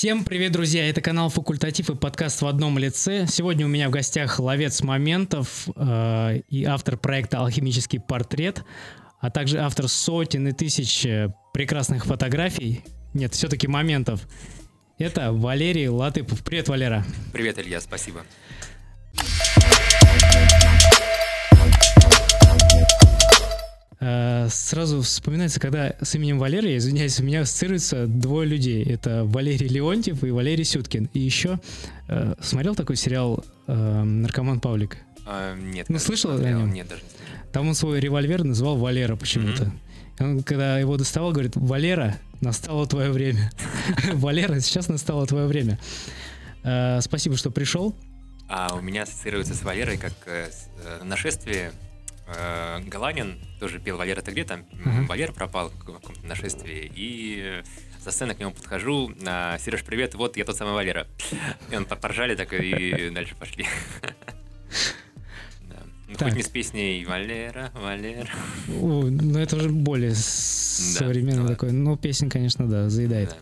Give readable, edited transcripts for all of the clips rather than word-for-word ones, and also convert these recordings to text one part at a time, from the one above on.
Всем привет, друзья! Это канал «Факультатив» и подкаст «В одном лице». Сегодня у меня в гостях ловец моментов и автор проекта «Алхимический портрет», а также автор сотен и тысяч прекрасных фотографий. Нет, все-таки моментов. Это Валерий Латыпов. Привет, Валера! Привет, Илья, спасибо. Сразу вспоминается, когда с именем Валерий, извиняюсь, у меня ассоциируются двое людей. Это Валерий Леонтьев и Валерий Сюткин. И еще смотрел такой сериал «Наркоман Павлик»? Нет. Ну, слышал о нем? Нет, даже не слышал. Там он свой револьвер называл Валера почему-то. Он, когда его доставал, говорит: «Валера, настало твое время». Валера, сейчас настало твое время. Спасибо, что пришел. У меня ассоциируется с Валерой как нашествие. Галанин тоже пел «Валера, ты где?» Там Валера пропал в каком-то нашествии. И за сценой к нему подхожу: «Сереж, привет, вот я тот самый Валера». И он поржали так и дальше пошли. Хоть не с песней «Валера, Валера». Ну это уже более современный такой. Ну, песня, конечно, да, заедает.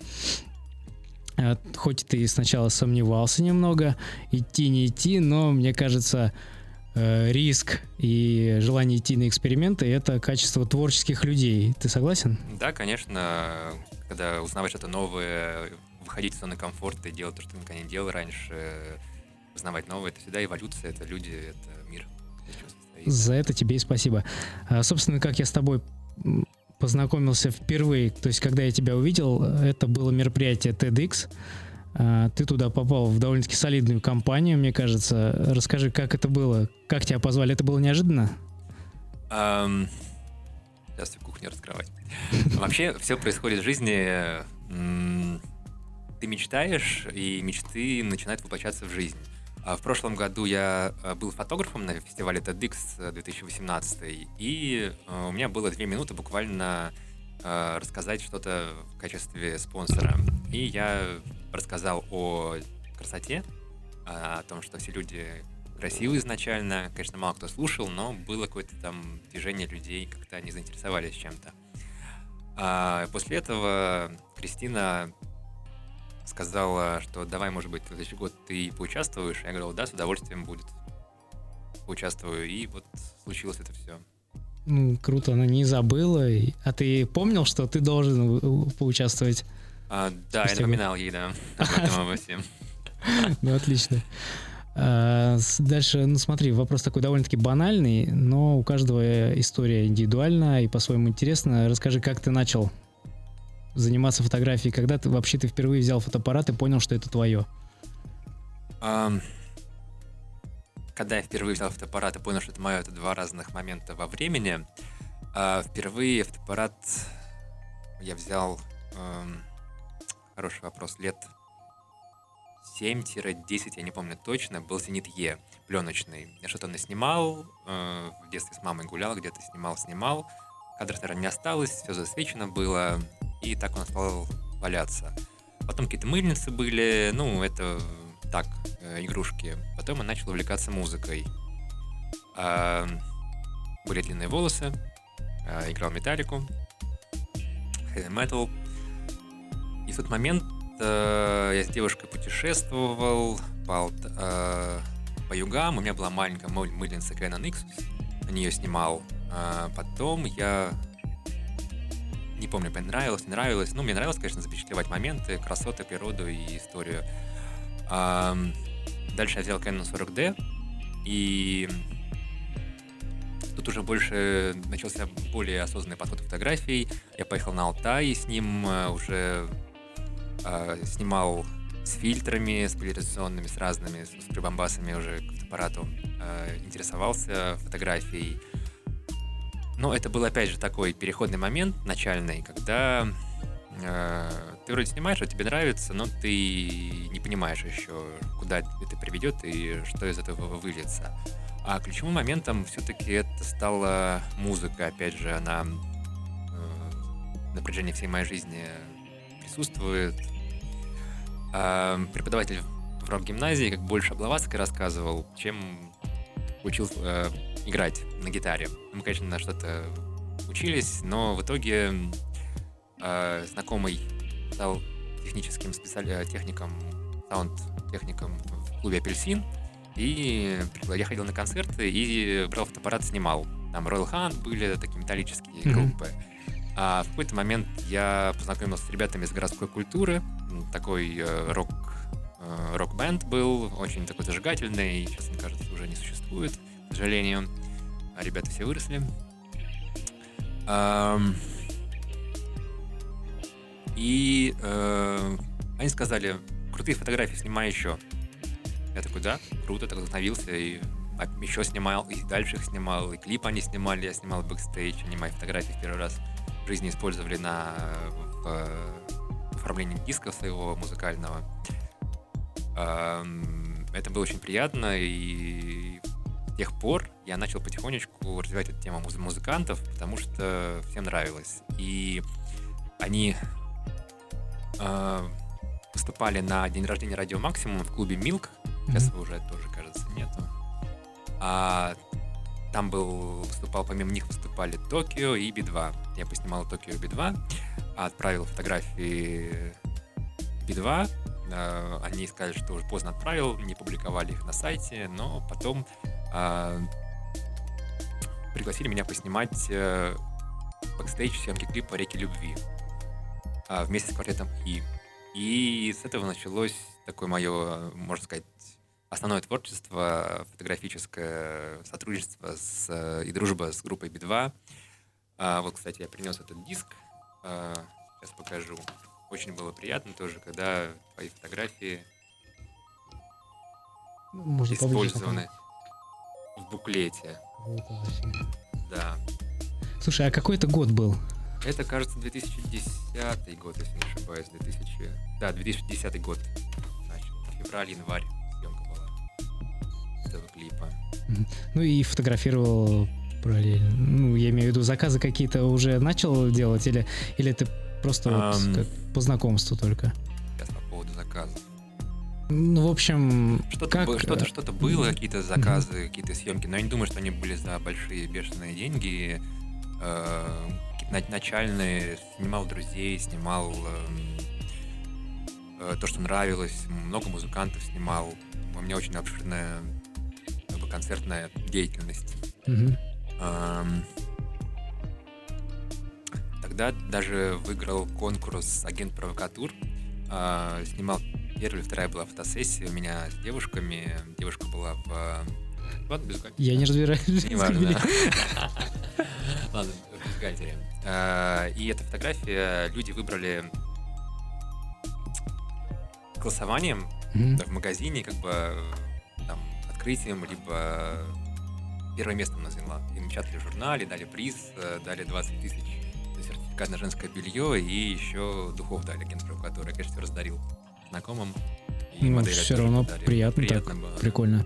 Хоть ты сначала сомневался немного, идти, не идти, но мне кажется, риск и желание идти на эксперименты — это качество творческих людей. Ты согласен? Да, конечно. Когда узнавать что-то новое, выходить из зоны комфорта и делать то, что никогда не делал раньше, узнавать новое — это всегда эволюция, это люди, это мир. За это тебе и спасибо. Собственно, как я с тобой познакомился впервые, то есть когда я тебя увидел, это было мероприятие TEDx. Ты туда попал в довольно-таки солидную компанию, мне кажется. Расскажи, как это было? Как тебя позвали? Это было неожиданно? Сейчас в кухню раскрывать. Вообще, все происходит в жизни. Ты мечтаешь, и мечты начинают воплощаться в жизнь. В прошлом году я был фотографом на фестивале TEDx 2018, и у меня было 2 минуты буквально рассказать что-то в качестве спонсора. И я рассказал о красоте, о том, что все люди красивые изначально. Конечно, мало кто слушал, но было какое-то там движение людей, как-то они заинтересовались чем-то. После этого Кристина сказала, что давай, может быть, в следующий год ты поучаствуешь. Я говорил: да, с удовольствием будет. Поучаствую. И вот случилось это все. Ну, круто, она не забыла. А ты помнил, что ты должен поучаствовать? Да, я напоминал ей, да, об этом обо всем. Ну, отлично. Дальше, ну смотри, вопрос такой довольно-таки банальный, но у каждого история индивидуальна и по-своему интересна. Расскажи, как ты начал заниматься фотографией, когда ты вообще впервые взял фотоаппарат и понял, что это твое? Когда я впервые взял фотоаппарат и понял, что это мое, это 2 разных момента во времени. Впервые фотоаппарат я взял, хороший вопрос, лет 7-10, я не помню точно, был Зенит Е, пленочный. Я что-то наснимал, в детстве с мамой гулял, где-то снимал. Кадров, наверное, не осталось, все засвечено было, и так он стал валяться. Потом какие-то мыльницы были, ну, это так, игрушки. Потом я начал увлекаться музыкой. Были длинные волосы, играл металлику, heavy metal. И в тот момент я с девушкой путешествовал по югам. У меня была маленькая мыльница Canon Nixus, на нее снимал. Потом я не помню, понравилось, не нравилось. Ну, мне нравилось, конечно, запечатлевать моменты, красоты, природу и историю. Дальше я взял Canon 40D, и тут уже больше начался более осознанный подход к фотографии. Я поехал на Алтай, с ним уже снимал с фильтрами, с поляризационными, с разными, с прибамбасами уже к фотоаппарату, интересовался фотографией. Но это был, опять же, такой переходный момент начальный, когда ты вроде снимаешь, что тебе нравится, но ты не понимаешь еще, куда это приведет и что из этого выльется. А ключевым моментом все-таки это стала музыка. Опять же, она на протяжении всей моей жизни присутствует. Преподаватель в рок-гимназии, как больше о Блаватской рассказывал, чем учил играть на гитаре. Мы, конечно, на что-то учились, но в итоге знакомый стал техническим техником, саунд-техником в клубе «Апельсин». И я ходил на концерты и брал фотоаппарат, снимал. Там Royal Hunt были, такие металлические группы. А в какой-то момент я познакомился с ребятами из городской культуры. Такой рок-бенд был, очень такой зажигательный. Сейчас, мне кажется, уже не существует, к сожалению. А ребята все выросли. И они сказали: крутые фотографии, снимай еще. Я такой: да, круто, так вдохновился, и еще снимал, и дальше их снимал, и клип они снимали, я снимал бэкстейдж, они мои фотографии в первый раз в жизни использовали в оформлении диска своего музыкального. Это было очень приятно, и с тех пор я начал потихонечку развивать эту тему музыкантов, потому что всем нравилось. И они выступали на день рождения Радио Максимум в клубе Milk. Сейчас его уже тоже, кажется, нету. Там выступал, помимо них выступали Токио и Би-2. Я поснимал Токио и Би-2, отправил фотографии Би-2. Они сказали, что уже поздно отправил, не публиковали их на сайте, но потом пригласили меня поснимать бэкстейдж съемки клипа «Реки любви» вместе с квартетом И. И с этого началось такое мое, можно сказать, основное творчество, фотографическое сотрудничество и дружба с группой Би-2. Вот, кстати, я принес этот диск. Сейчас покажу. Очень было приятно тоже, когда твои фотографии использованы в буклете. Вот, да. Слушай, а какой это год был? Это, кажется, 2010 год, если не ошибаюсь. 2010 год. Значит, февраль-январь съемка была этого клипа. Ну и фотографировал параллельно. Ну, я имею в виду, заказы какие-то уже начал делать, или ты просто вот как по знакомству только? Сейчас по поводу заказов. Ну, в общем, что-то было, какие-то заказы, какие-то съемки, но я не думаю, что они были за большие бешеные деньги. Начальные, снимал друзей, снимал то, что нравилось, много музыкантов снимал. У меня очень обширная концертная деятельность. Тогда даже выиграл конкурс «Агент Провокатур». Снимал первая и вторая была фотосессия у меня с девушками. Девушка была в... Ладно, бюстгальтере. Я не разбираюсь. Не важно. Ладно, в бюстгальтере. И эта фотография люди выбрали голосованием в магазине, как бы там открытием, либо первое место она заняла. И напечатали в журнале, дали приз, дали 20 тысяч за сертификат на женское белье и еще духов дали, агент провокатора. Я, конечно, все раздарил знакомым. И модели все равно приятно так, было, прикольно.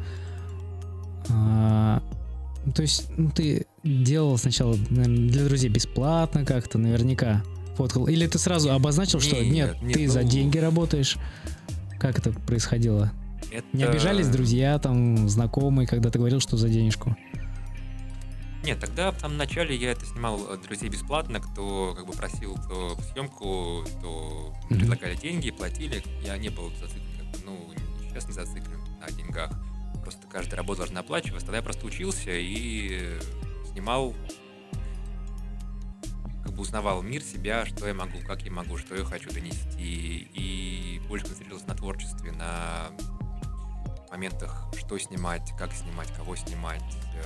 То есть ты делал сначала, наверное, для друзей бесплатно как-то, наверняка фоткал. Или ты сразу обозначил, что нет, ты за деньги работаешь? Как это происходило? Не обижались друзья, там, знакомые, когда ты говорил, что за денежку? Нет, тогда в самом начале я это снимал друзей бесплатно, кто как бы просил то ссъемку, то предлагали деньги, платили. Я не был зациклен, сейчас не зациклен на деньгах. Просто каждая работа должна оплачиваться. Тогда я просто учился и снимал, как бы узнавал мир, себя, что я могу, как я могу, что я хочу донести. И больше концентрировался на творчестве, на моментах, что снимать, как снимать, кого снимать.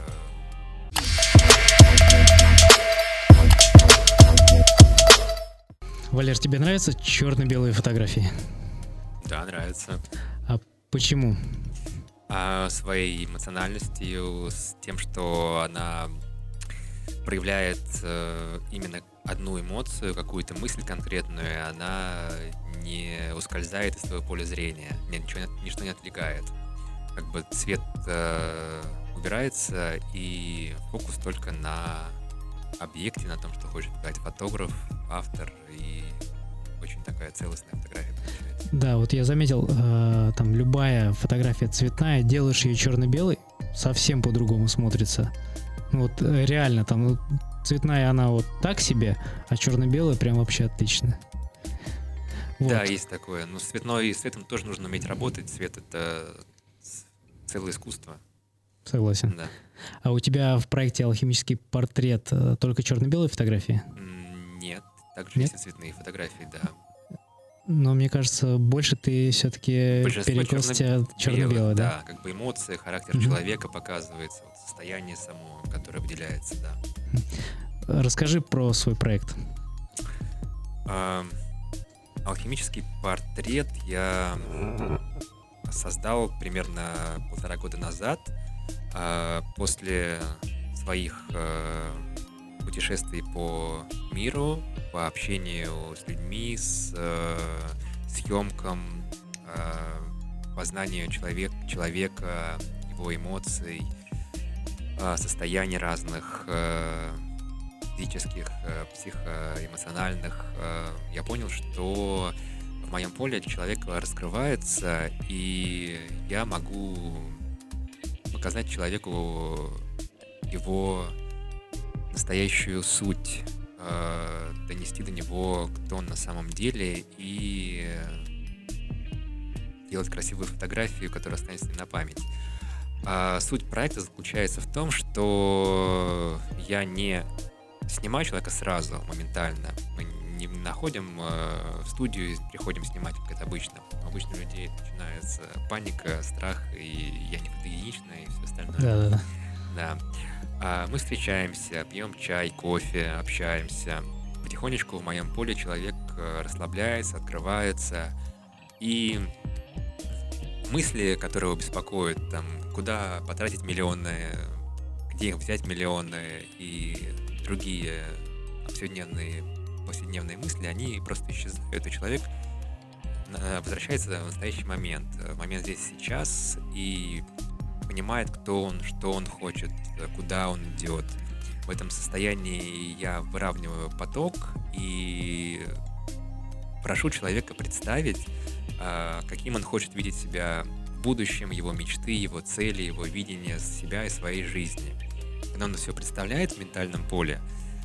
Валер, тебе нравятся черно-белые фотографии? Да, нравится. А почему? Своей эмоциональностью, с тем, что она проявляет именно одну эмоцию, какую-то мысль конкретную, она не ускользает из твоего поля зрения, ничто не отвлекает. Как бы цвет убирается, и фокус только на объекте, на том, что хочет показать фотограф, автор, и очень такая целостная фотография получается. Да, вот я заметил, там любая фотография цветная, делаешь ее черно-белой, совсем по-другому смотрится. Вот реально, там цветная она вот так себе, а черно-белая прям вообще отлично. Вот. Да, есть такое. Но с цветом тоже нужно уметь работать. Цвет — это целое искусство. Согласен. Да. А у тебя в проекте «Алхимический портрет» только черно-белые фотографии? Нет, также есть и цветные фотографии, да. Но мне кажется, больше ты все-таки Большинство перекос черно-белое, да? Да, как бы эмоции, характер человека показывается, вот состояние само, которое выделяется, да. Расскажи про свой проект. Алхимический портрет я создал примерно 1,5 года назад, после своих путешествий по миру, по общению с людьми, с съемкам, познанию человека, его эмоций, состояний разных, физических, психоэмоциональных. Я понял, что в моем поле человек раскрывается, и я могу показать человеку его настоящую суть, донести до него, кто он на самом деле, и делать красивую фотографию, которая останется на память. Суть проекта заключается в том, что я не снимаю человека сразу, моментально. Мы не находим в студию и приходим снимать, как это обычно. Обычно у людей начинается паника, страх, и я не фотогеничный, и все остальное. Да. Мы встречаемся, пьем чай, кофе, общаемся. Потихонечку в моем поле человек расслабляется, открывается. И мысли, которые его беспокоят, там, куда потратить миллионы, где их взять миллионы и другие повседневные мысли, они просто исчезают, и человек возвращается в настоящий момент, в момент здесь и сейчас, и понимает, кто он, что он хочет, куда он идет. В этом состоянии я выравниваю поток и прошу человека представить, каким он хочет видеть себя в будущем, его мечты, его цели, его видение себя и своей жизни. Когда он все представляет в ментальном поле,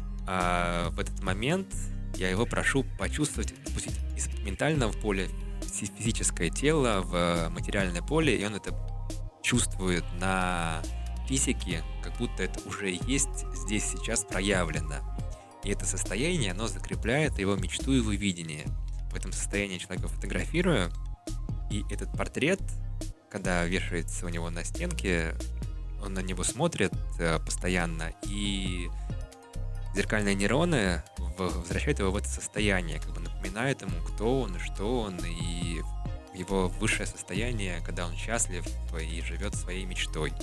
в этот момент я его прошу почувствовать, спустить из ментального поля в физическое тело, в материальное поле, и он это чувствует на физике, как будто это уже есть здесь сейчас проявлено. И это состояние, оно закрепляет его мечту и его видение. В этом состоянии человека фотографирую, и этот портрет, когда вешается у него на стенке, он на него смотрит постоянно, и зеркальные нейроны возвращают его в это состояние, как бы напоминают ему, кто он и что он, и его высшее состояние, когда он счастлив и живет своей мечтой.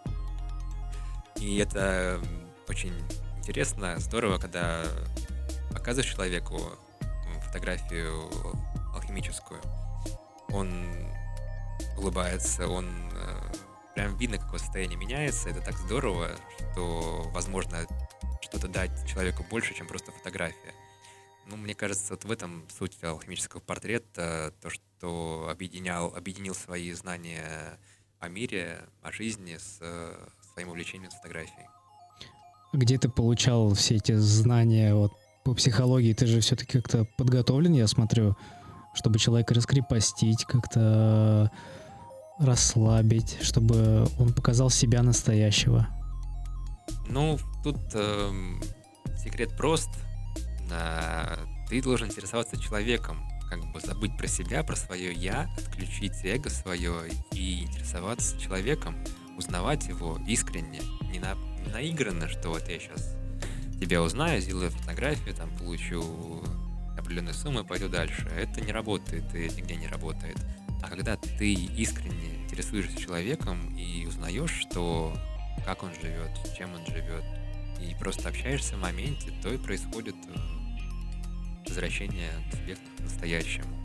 И это очень интересно, здорово, когда показываешь человеку фотографию алхимическую. Он улыбается, он прям видно, как его состояние меняется. Это так здорово, что возможно что-то дать человеку больше, чем просто фотография. Ну, мне кажется, вот в этом суть алхимического портрета, то, что объединил свои знания о мире, о жизни с своим увлечением фотографией. Где ты получал все эти знания вот, по психологии? Ты же все-таки как-то подготовлен, я смотрю, чтобы человека раскрепостить, как-то расслабить, чтобы он показал себя настоящего. Ну, тут секрет прост. Ты должен интересоваться человеком, как бы забыть про себя, про свое «я», отключить эго свое и интересоваться человеком, узнавать его искренне, не наигранно, что вот я сейчас тебя узнаю, сделаю фотографию, там получу определенную сумму и пойду дальше. Это не работает и нигде не работает. А когда ты искренне интересуешься человеком и узнаешь, что как он живет, чем он живет, и просто общаешься в моменте, то и происходит возвращение к себе к настоящему.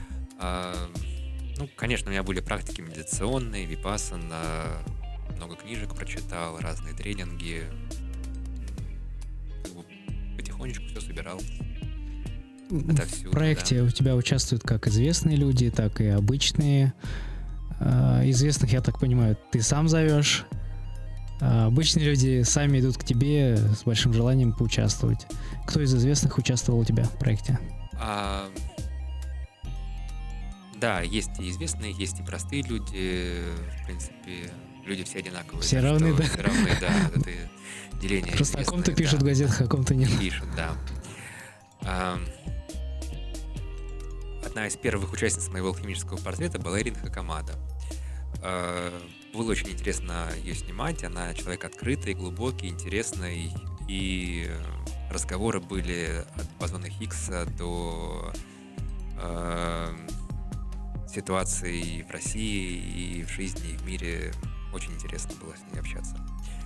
Ну, конечно, у меня были практики медитационные, випассана, много книжек прочитал, разные тренинги. Как бы потихонечку все собирал. В проекте у тебя участвуют как известные люди, так и обычные. Известных, я так понимаю, ты сам зовешь. Обычные люди сами идут к тебе с большим желанием поучаствовать. Кто из известных участвовал у тебя в проекте? Да, есть и известные, есть и простые люди. В принципе, люди все одинаковые. Все равны, да? Все равны, да. Это деление Просто о известное, ком-то пишут в да. газетах, о ком-то нет. Пишут, да. Одна из первых участниц моего алхимического портрета была Ирина Хакамада. Было очень интересно ее снимать. Она человек открытый, глубокий, интересный. И разговоры были от бозона Хиггса до ситуации в России и в жизни, и в мире. Очень интересно было с ней общаться.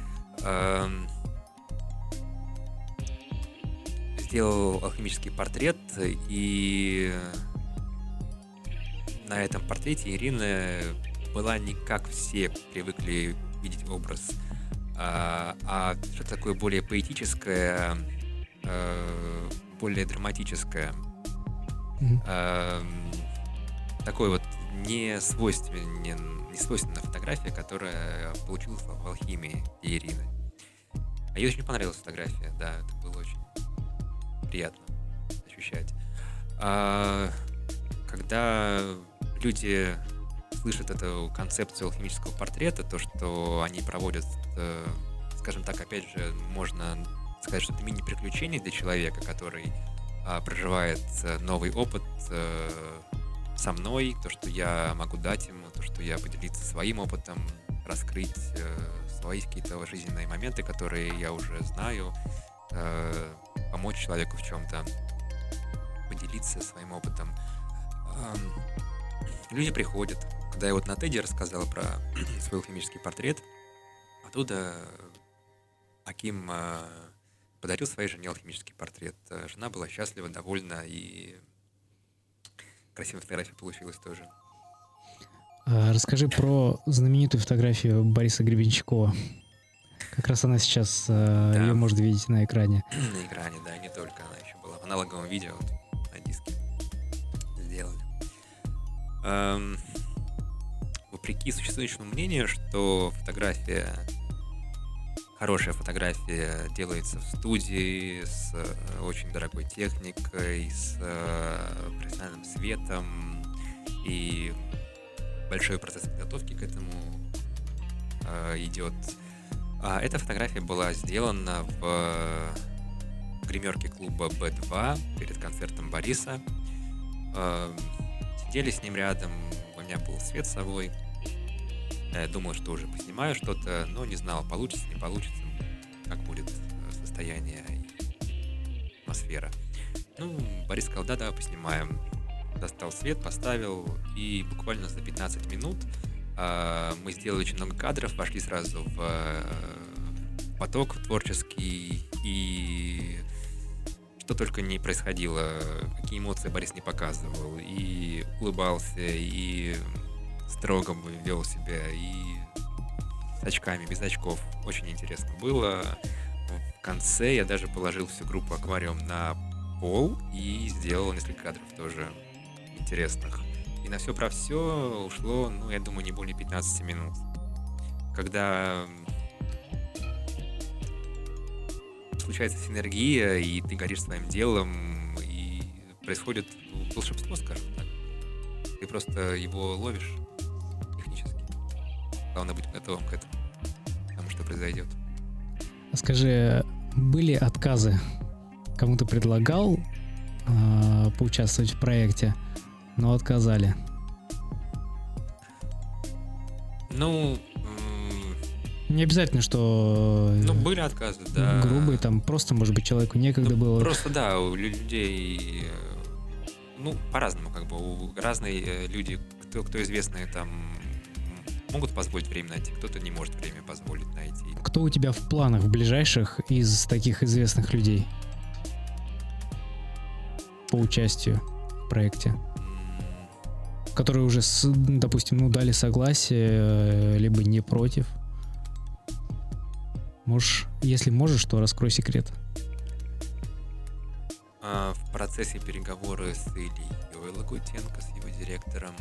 Сделал алхимический портрет, и на этом портрете Ирина была не как все привыкли видеть образ, а что-то такое более поэтическое, более драматическое. Такой вот не свойственная фотография, которая получилась в алхимии Ирины. А ей очень понравилась фотография, да, это было очень приятно ощущать. Когда люди слышат эту концепцию алхимического портрета, то, что они проводят, скажем так, опять же, можно сказать, что это мини-приключение для человека, который проживает новый опыт со мной, то, что я могу дать ему, то, что я поделиться своим опытом, раскрыть свои какие-то жизненные моменты, которые я уже знаю, помочь человеку в чем-то, поделиться своим опытом. Люди приходят. Когда я вот на TED рассказал про свой алхимический портрет, оттуда Аким подарил своей жене алхимический портрет. Жена была счастлива, довольна, и красивая фотография получилась тоже. Расскажи про знаменитую фотографию Бориса Гребенщикова. Как раз она сейчас, да. Ее можно видеть на экране. На экране, да, не только. Она еще была в аналоговом видео, вот, на диске сделали. Вопреки существующему мнению, что хорошая фотография делается в студии с очень дорогой техникой, с профессиональным светом, и большой процесс подготовки к этому идет. Эта фотография была сделана в гримерке клуба B2 перед концертом Бориса. Сидели с ним рядом, у меня был свет с собой. Я думал, что уже поснимаю что-то, но не знал, получится, не получится, как будет состояние и атмосфера. Ну, Борис сказал, да, давай поснимаем. Достал свет, поставил, и буквально за 15 минут мы сделали очень много кадров, вошли сразу в поток творческий, и что только не происходило, какие эмоции Борис не показывал, и улыбался, и строго вел себя, и с очками, без очков. Очень интересно было. В конце я даже положил всю группу «Аквариум» на пол и сделал несколько кадров тоже интересных. И на все про все ушло, я думаю, не более 15 минут. Когда случается синергия, и ты горишь своим делом, и происходит волшебство, скажем так. Ты просто его ловишь технически. Главное быть готовым к этому, к тому, что произойдет. Скажи, были отказы? Кому-то предлагал поучаствовать в проекте, но отказали? Не обязательно, что... были отказы, да. Грубые, там просто, может быть, человеку некогда было. Просто, да, у людей... по-разному, разные люди, кто известные, там, могут позволить время найти, кто-то не может время позволить найти. Кто у тебя в планах, в ближайших, из таких известных людей по участию в проекте? Которые уже, допустим, дали согласие, либо не против? Если можешь, то раскрой секрет. В процессе переговоры с Ильей Лагутенко, с его директором,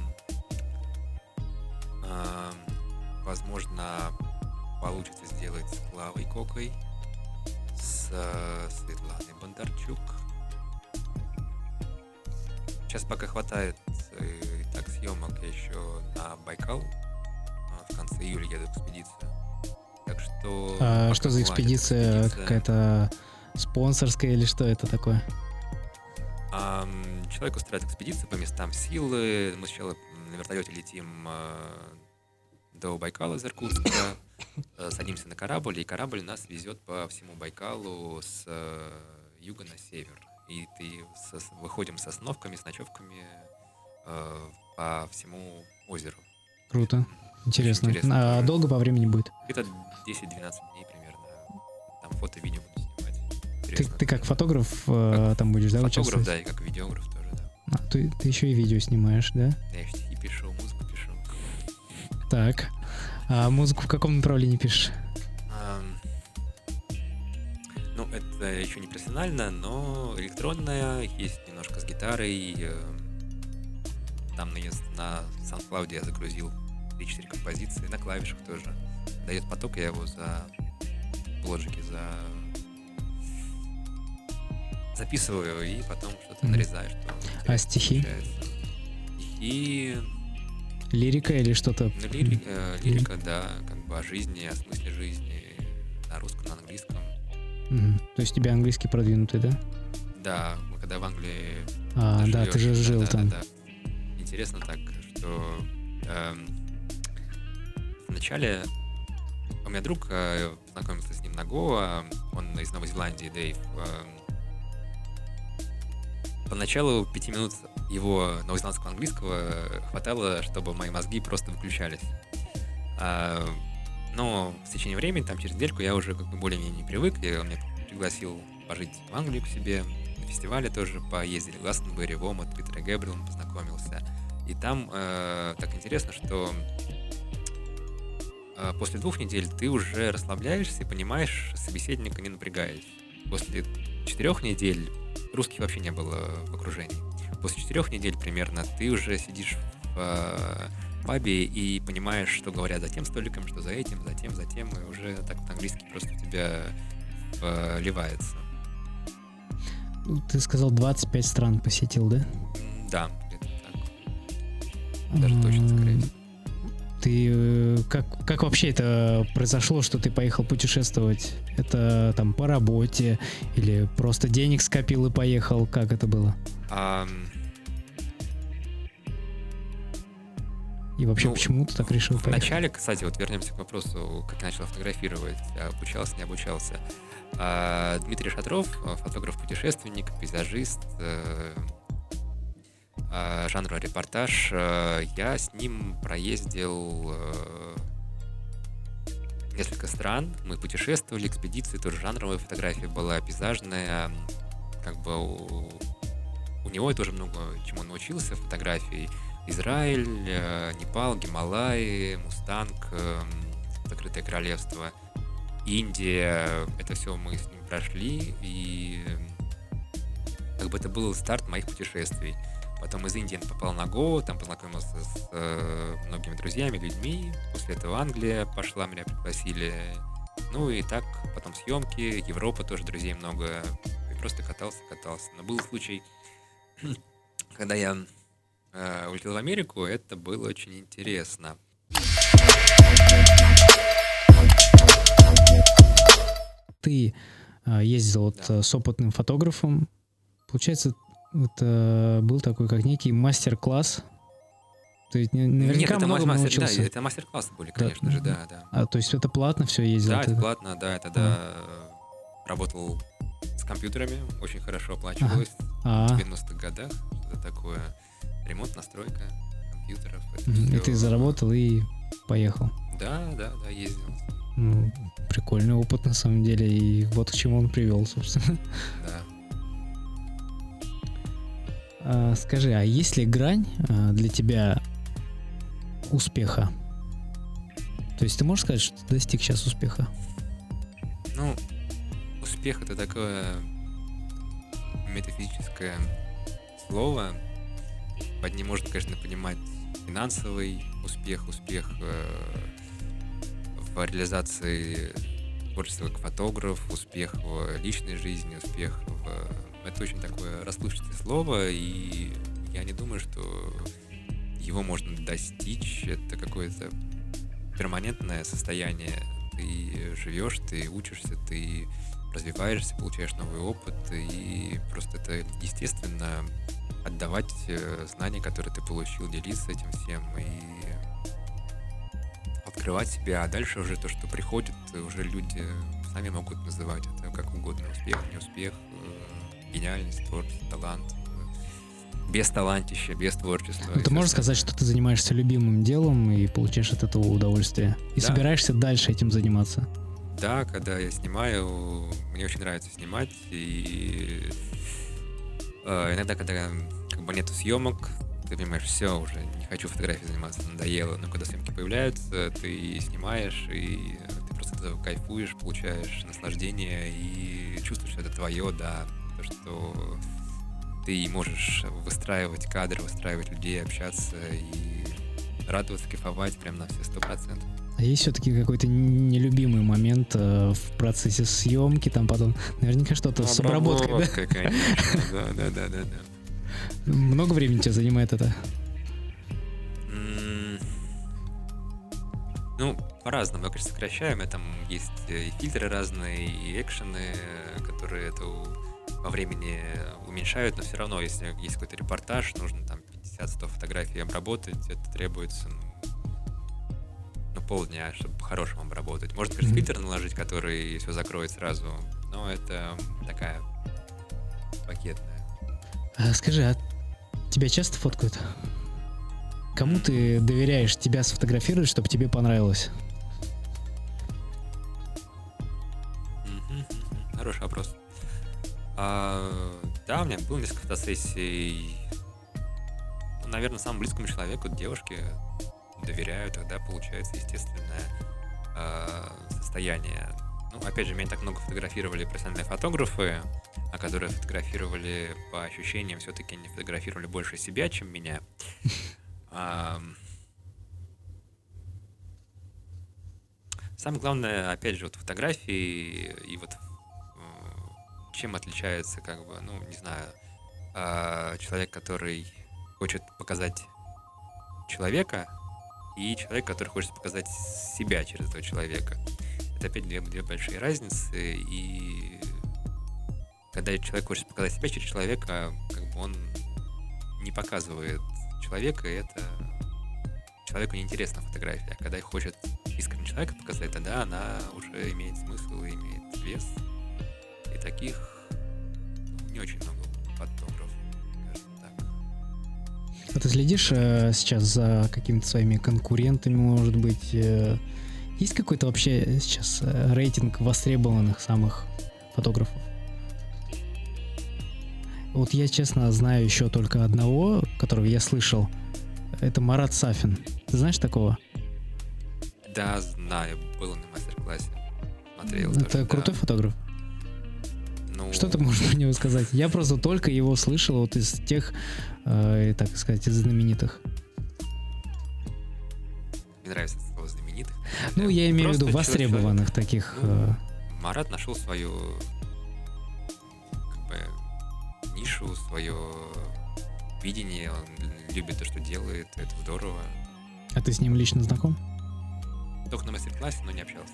возможно, получится сделать с Клавой Кокой, с Светланой Бондарчук. Сейчас пока хватает так, съемок я еще на Байкал в конце июля еду в экспедицию. Так что... Что за экспедиция? Какая-то спонсорская или что это такое? Человек устраивает экспедицию по местам силы. Мы сначала на вертолете летим до Байкала из Иркутска, садимся на корабль, и корабль нас везет по всему Байкалу с юга на север. И выходим с остановками, с ночевками по всему озеру. Круто. Интересно. А долго по времени будет? Это 10-12 дней примерно. Там фото, видео буду снимать. Ты как фотограф там будешь, да, участвовать? Фотограф, да, и как видеограф тоже, да. Ты еще и видео снимаешь, да? Я стихи пишу, музыку пишу. Так. А музыку в каком направлении пишешь? Ну, это еще не профессионально, но электронная, есть немножко с гитарой. Там на SoundCloud я загрузил 3-4 композиции, на клавишах тоже. Дает поток, я его в Logic записываю и потом что-то нарезаю. А стихи? Стихи... Лирика или что-то? Лирика, да, как бы о жизни, о смысле жизни, на русском, на английском. То есть у тебя английский продвинутый, да? Да, когда в Англии да, ты же жил там. Да. Интересно так, что вначале у меня друг, познакомился с ним на Гоа, он из Новой Зеландии, Дэйв. Поначалу 5 минут его новозеландского английского хватало, чтобы мои мозги просто выключались. Но в течение времени, там через недельку, я уже как бы более-менее привык, и он меня пригласил пожить в Англию к себе, на фестивале тоже поездили, в Гластонберри, в Омут, Питер Гэбриэлом познакомился. И там так интересно, что после 2 недель ты уже расслабляешься и понимаешь собеседника, не напрягаясь. После 4 недель русских вообще не было в окружении. После 4 недель примерно ты уже сидишь в пабе и понимаешь, что говорят за тем столиком, что за этим, за тем, и уже так по-английски просто в тебя вливается. Ты сказал, 25 стран посетил, да? Да, где-то так. Даже точно, скорее всего. Ты как вообще это произошло, что ты поехал путешествовать? Это там по работе или просто денег скопил и поехал? Как это было? И вообще, почему ты так решил поехать? Вначале, кстати, вот вернемся к вопросу, как я начал фотографировать, обучался, не обучался. Дмитрий Шатров, фотограф-путешественник, пейзажист, жанра репортаж. Я с ним проездил несколько стран, мы путешествовали, экспедиции, тоже жанровая фотография была, пейзажная. Как бы у него я тоже много чему научился в фотографии. Израиль, Непал, Гималаи, Мустанг, Закрытое королевство, Индия. Это все мы с ним прошли, и как бы это был старт моих путешествий. Потом из Индии я попал на Гоа, там познакомился с многими друзьями, людьми. После этого Англия пошла, меня пригласили. Ну и так, потом съемки, Европа тоже, друзей много. И просто катался. Но был случай, когда я улетел в Америку, это было очень интересно. Ты ездил с опытным фотографом. Получается, это был такой как некий мастер-класс. То есть наверняка много научился. Да, это мастер-классы были, конечно же, да. То есть это платно все ездил? Да, это платно, да. Я тогда работал с компьютерами, очень хорошо оплачивалось в 90-х годах. Это такое ремонт, настройка компьютеров. И ты заработал и поехал? Да, ездил. Прикольный опыт на самом деле, и вот к чему он привел, собственно. Да. Скажи, а есть ли грань для тебя успеха? То есть ты можешь сказать, что ты достиг сейчас успеха? Ну, успех — это такое метафизическое слово. Под ним можно, конечно, понимать финансовый успех в реализации творчества как фотограф, успех в личной жизни, успех в... Это очень такое расплывчатое слово, и я не думаю, что его можно достичь. Это какое-то перманентное состояние. Ты живешь, ты учишься, ты развиваешься, получаешь новый опыт, и просто это естественно отдавать знания, которые ты получил, делиться этим всем и открывать себя, а дальше уже то, что приходит, уже люди сами могут называть это как угодно. Успех, неуспех, гениальность, творчество, талант. Без талантища, без творчества. Ты можешь сказать, что ты занимаешься любимым делом и получаешь от этого удовольствие? И собираешься дальше этим заниматься? Да, когда я снимаю, мне очень нравится снимать. И иногда, когда как бы нету съемок, ты понимаешь, все, уже не хочу фотографией заниматься, надоело. Но когда съемки появляются, ты снимаешь, и ты просто от этого кайфуешь, получаешь наслаждение и чувствуешь, что это твое, да. То, что ты можешь выстраивать кадры, выстраивать людей, общаться и радоваться, кайфовать прям на все 100%. А есть все-таки какой-то нелюбимый момент в процессе съемки, там потом наверняка что-то с обработкой, да? Конечно, да. Много времени тебя занимает это? Ну, по-разному. Мы, конечно, сокращаем. Там есть и фильтры разные, и экшены, которые это во времени уменьшают, но все равно, если есть какой-то репортаж, нужно там 50-100 фотографий обработать, это требуется полдня, чтобы по-хорошему обработать. Можно, конечно, фильтр наложить, который все закроет сразу, но это такая пакетная. Скажи, а тебя часто фоткают? Кому ты доверяешь тебя сфотографировать, чтобы тебе понравилось? Хороший вопрос. Да, у меня было несколько фотосессий. Наверное, самому близкому человеку, девушке, доверяю, тогда получается естественное состояние. Ну, опять же, меня не так много фотографировали профессиональные фотографы, а которые фотографировали по ощущениям, все-таки они фотографировали больше себя, чем меня. Самое главное, опять же, вот фотографии и вот чем отличается, как бы, ну, не знаю, человек, который хочет показать человека, и человек, который хочет показать себя через этого человека. Это опять две большие разницы, и когда человек хочет показать себя через человека, как бы он не показывает человека, и это человеку неинтересна фотография. А когда хочет искренне человека показать, тогда она уже имеет смысл и имеет вес. И таких не очень много фотографов, скажем так. А ты следишь сейчас за какими-то своими конкурентами, может быть? Есть какой-то вообще сейчас рейтинг востребованных самых фотографов? Вот я, честно, знаю еще только одного, которого я слышал. Это Марат Сафин. Ты знаешь такого? Да, знаю. Был на мастер-классе. Смотрел. Это тоже, крутой да. фотограф? Ну... Что ты можешь про него сказать? Я просто только его слышал вот из тех, так сказать, из знаменитых. Мне нравится слово знаменитых. Ну, я имею в виду востребованных таких. Марат нашел свою как бы нишу, свое видение. Он любит то, что делает. Это здорово. А ты с ним лично знаком? Только на мастер-классе, но не общался.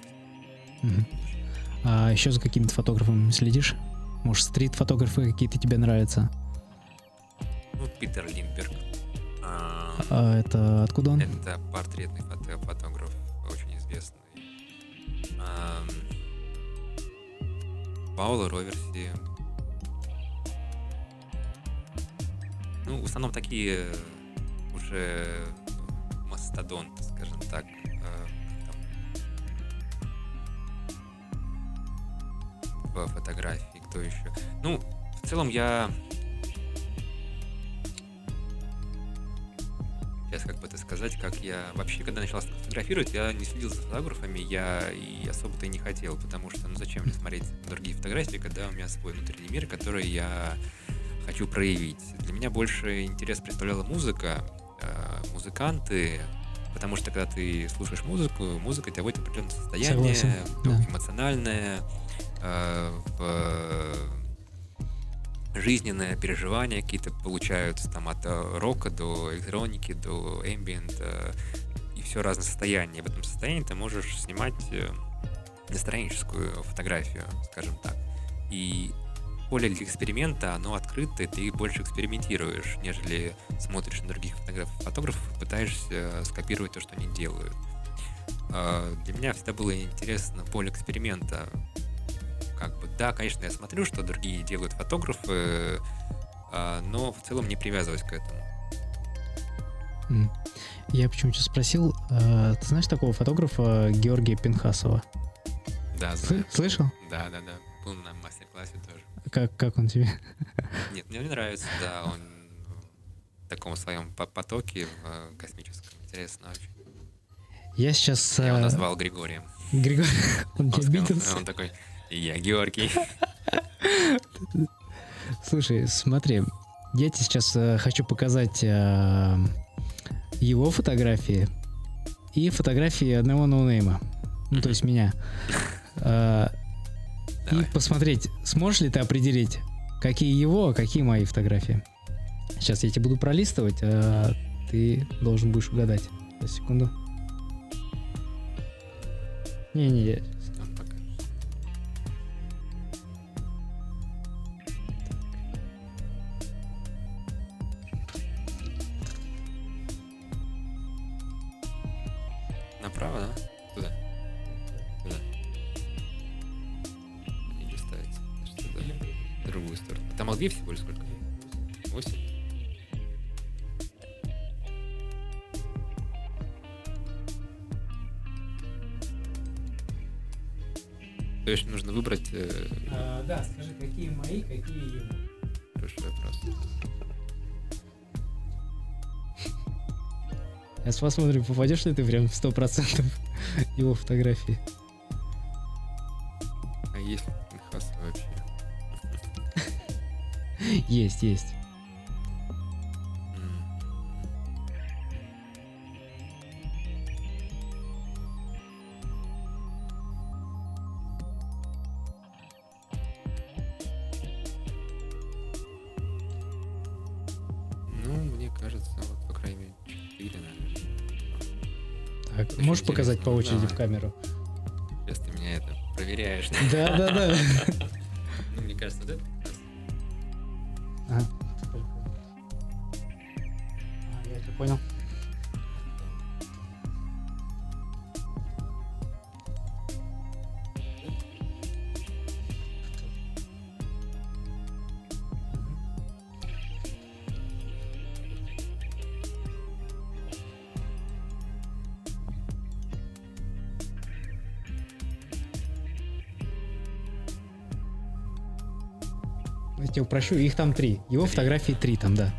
А еще за какими-то фотографами следишь? Может, стрит-фотографы какие-то тебе нравятся? Ну, Питер Линдберг. А это откуда он? Это портретный фотограф, очень известный. Пауло Роверси. Ну, в основном такие уже мастодонты, скажем так. В фотографии, кто еще? Ну, в целом я... Сейчас, как бы это сказать, как я... Вообще, когда начал фотографировать, я не следил за фотографами, я и особо-то и не хотел, потому что, ну, зачем мне смотреть другие фотографии, когда у меня свой внутренний мир, который я хочу проявить. Для меня больше интерес представляла музыка, музыканты, потому что, когда ты слушаешь музыку, музыка тебя вводит в определенное состояние, да. эмоциональное, в жизненные переживания какие-то получаются там от рока до электроники, до эмбиента, и все разное состояние. В этом состоянии ты можешь снимать настроенческую фотографию, скажем так. И поле для эксперимента, оно открытое, ты больше экспериментируешь, нежели смотришь на других фотографов, пытаешься скопировать то, что они делают. Для меня всегда было интересно поле эксперимента. Как бы, да, конечно, я смотрю, что другие делают фотографы, но в целом не привязываюсь к этому. Я почему-то спросил, ты знаешь такого фотографа Георгия Пинхасова? Да, знаю. Слышал? Да. Был на мастер-классе тоже. Как он тебе? Нет, мне не нравится, да, он в таком своем потоке в космическом. Интересно очень. Я сейчас... Я его назвал Григорием. Григорий, он не обиделся. Он такой, я Георгий. Слушай, смотри, я тебе сейчас хочу показать его фотографии и фотографии одного ноунейма. Ну, то есть меня. И посмотреть, сможешь ли ты определить, какие его, а какие мои фотографии. Сейчас я тебе буду пролистывать, а ты должен будешь угадать. Сейчас, секунду. Не-не. Направо, да? Туда. Или ставить. Что-то в другую сторону. Там LV всего лишь сколько? 8? То есть нужно выбрать... Да, скажи, какие мои, какие его. Хороший вопрос. Сейчас посмотрим, попадешь ли ты прям в 100% его фотографии. А есть ли Пинхас вообще? Есть. Ну, мне кажется, вот, по крайней мере, 4, наверное. Так, Очень можешь показать по интересно. очереди Давай. в камеру? Сейчас ты меня это проверяешь. Да. Ну, мне кажется, вот это как раз. Ага. Я тебя понял. Я тебя упрощу, их там 3. Его 3. фотографии 3 там, да.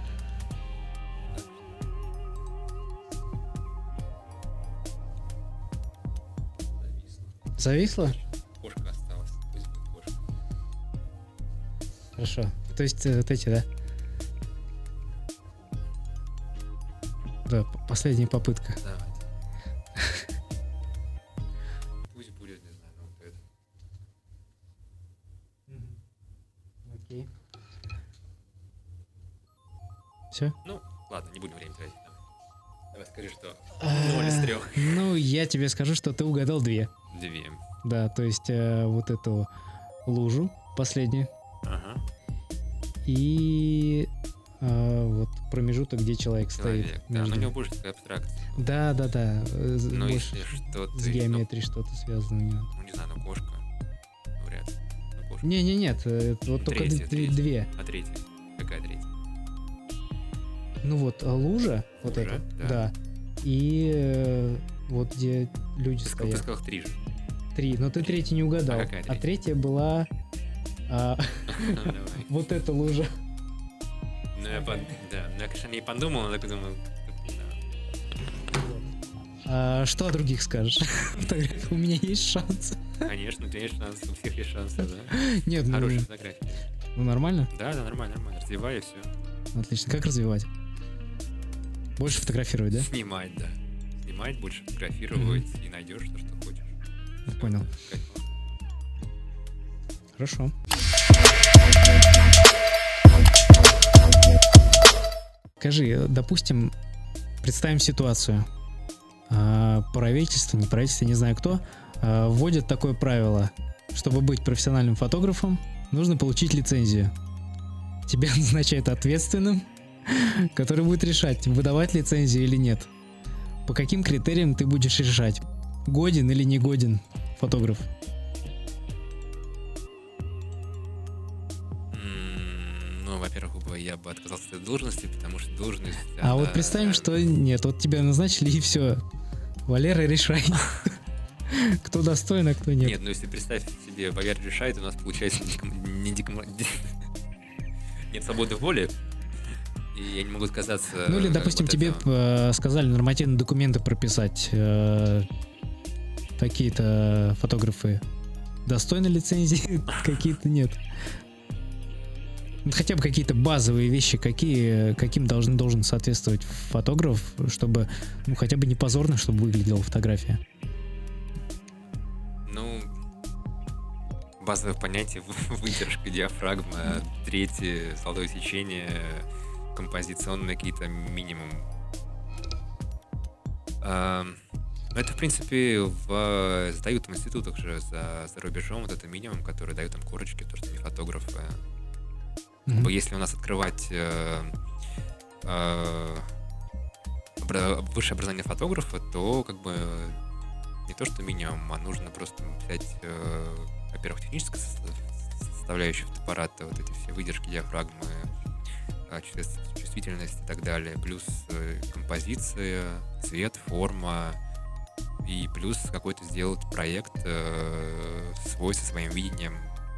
Зависло? Кошка осталась. Пусть будет кошка. Хорошо. То есть вот эти, да? Да, последняя попытка. Давайте. Пусть будет, не знаю, ну вот это. Окей. Все? Ну, ладно, не будем время тратить. Давай скажи, что 0 из 3. Ну, я тебе скажу, что ты угадал 2. 2. Да, то есть вот эту лужу последнюю Ага. и вот промежуток, где человек Человек. стоит. Да, но между. у него больше такая абстракция. Да. Но Больше если что-то... с геометрией что-то связано у него. Ну, не знаю, ну кошка. Ну, вряд ли. Ну, кошка. Нет, это вот только Третья. две. А третья? Какая третья? Ну вот лужа, вот Лужа, эта, да. да. И вот где люди Ты стоят. сказал 3 же. 3, но ты третью не угадал. А какая третья? Третья была Давай. вот эта лужа. Ну, я, да, я, конечно, не подумал, но так думаю, да. Что о других скажешь? У меня есть шанс. Конечно, у тебя есть шанс, у всех есть шансы, да. Нет, Хорошая фотография. ну нормально? Да, нормально. Развивай и все. Отлично. Как развивать? Больше фотографировать, да? Снимать, да. Снимать, больше фотографировать и найдешь то, что хочешь. Понял. Кайфово. Хорошо. Скажи, допустим, представим ситуацию. Правительство, не правительство, не знаю кто, вводит такое правило. Чтобы быть профессиональным фотографом, нужно получить лицензию. Тебя назначают ответственным, который будет решать, выдавать лицензию или нет. По каким критериям ты будешь решать, годен или не годен фотограф? Во-первых, я бы отказался от этой должности, потому что должность... Вот представим, что нет, вот тебя назначили и все. Валера, решай. Кто достоин, а кто нет. Нет, если представь себе, Валера решает, у нас получается нет свободы воли, и я не могу отказаться... Или, допустим, тебе сказали нормативные документы прописать. Какие-то фотографы достойны лицензии, какие-то нет. Хотя бы какие-то базовые вещи, каким должен соответствовать фотограф, чтобы хотя бы не позорно, чтобы выглядела фотография. Базовые понятия: выдержка, диафрагма, трети, золотое сечение, композиционные какие-то минимум. Это, в принципе, сдают в институтах же за рубежом, вот это минимум, который дают им корочки, то, что они фотографы. Если у нас открывать высшее образование фотографа, то не то, что минимум, а нужно просто взять, во-первых, техническую составляющую фотоаппарата, вот эти все выдержки, диафрагмы, чувствительность и так далее, плюс композиция, цвет, форма, и плюс какой-то сделать проект свой со своим видением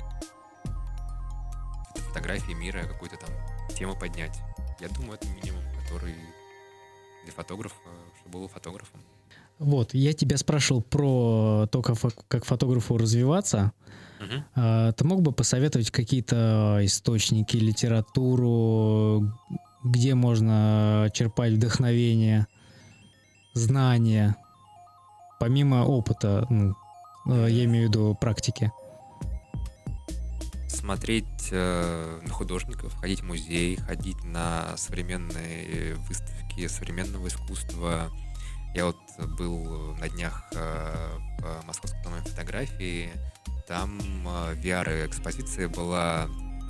фотографии мира, какую-то там тему поднять. Я думаю, это минимум, который для фотографа, чтобы был фотографом. Вот, я тебя спрашивал про то, как фотографу развиваться. Ты мог бы посоветовать какие-то источники, литературу, где можно черпать вдохновение, знания, помимо опыта, я имею в виду практики? Смотреть на художников, ходить в музей, ходить на современные выставки современного искусства. Я вот был на днях в Московском доме фотографии. Там VR-экспозиция была